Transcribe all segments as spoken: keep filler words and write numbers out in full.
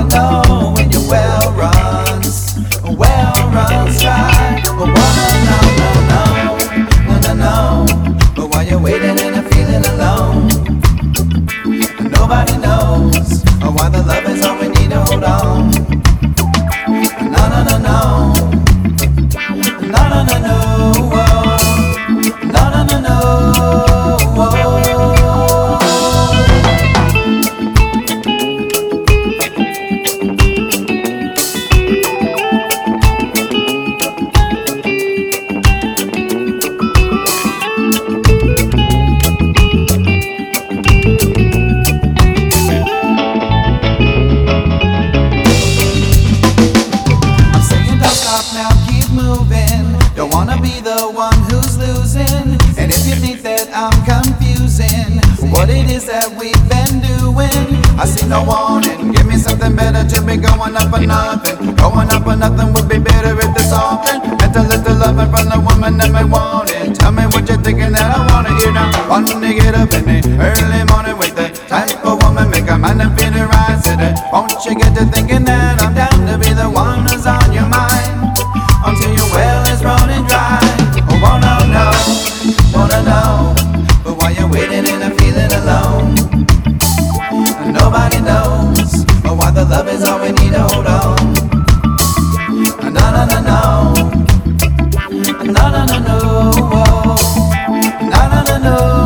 know when your well runs, a well runs dry. But wanna know, no, no, no, no, no. But while you're waiting and I'm feeling alone, nobody knows why the love is all we need to hold on. No, no, no, no, no, no, no, no, no, no, no, no. Now keep moving, don't wanna be the one who's losing. And if you think that I'm confusing what it is that we've been doing, I see no warning, give me something better to be going up for nothing. Going up for nothing would be better if it's often. And to little loving from the woman that may want it. Tell me what you're thinking that I wanna hear now. Want to get up in the early morning with the type of woman make a man and feel it rise to the. Won't you get to thinking that I'm down to be the one who's on your mind until your well is running dry. Oh, wanna know, wanna know. But while you're waiting and I'm feeling alone, nobody knows why the love is all we need to hold on. No, no, no, no, no, no, no, no, no, no, no, no.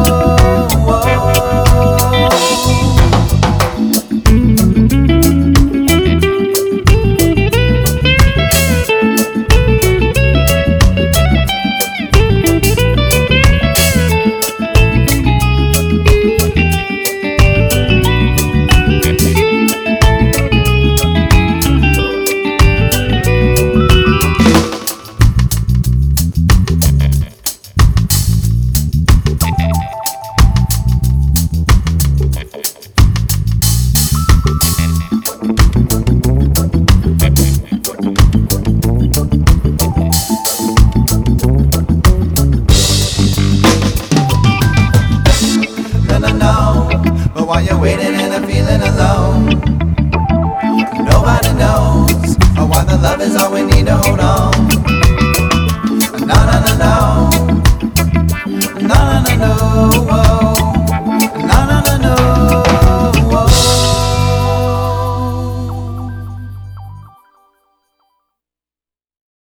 But while you're waiting and I'm feeling alone, nobody knows why the love is all we need to hold on. No, no, no, no, no, no, no, no.